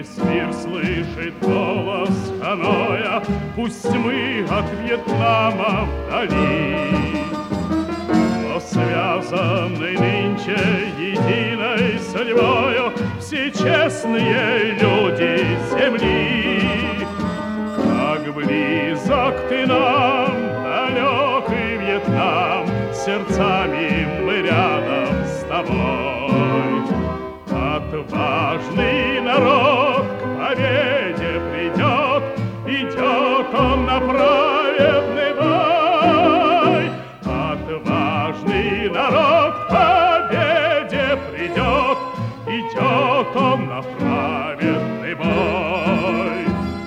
Весь мир слышит голос Ханоя, пусть мы от Вьетнама вдали, но связаны нынче единой судьбою все честные люди земли. Как близок ты нам, далекий Вьетнам, сердцами мы рядом с тобой. Отважный народ к победе придет, идет он на праведный бой. Отважный народ к победе придет, идет он на праведный бой.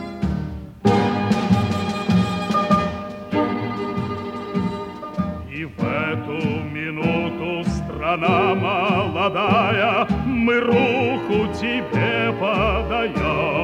И в эту минуту, страна молодая, мы руку тебе подаем.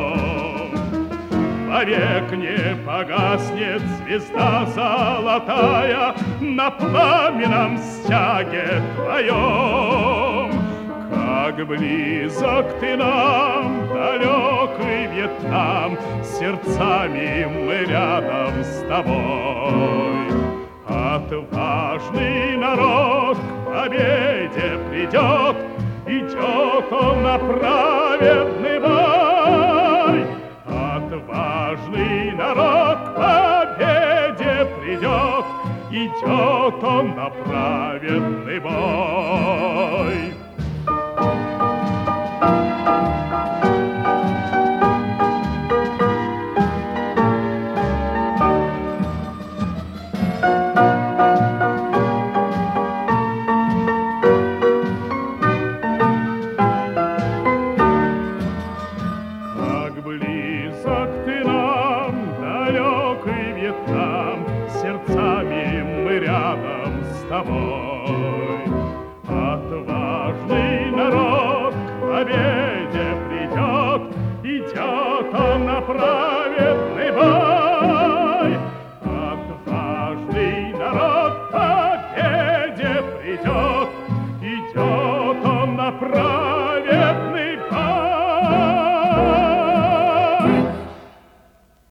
Вовек не погаснет звезда золотая на пламенном стяге твоем. Как близок ты нам, далекий Вьетнам, сердцами мы рядом с тобой. Отважный народ к победе придет, идет он на праведный бой. Отважный народ к победе придет, идет он на праведный бой. Сердцами мы рядом с тобой.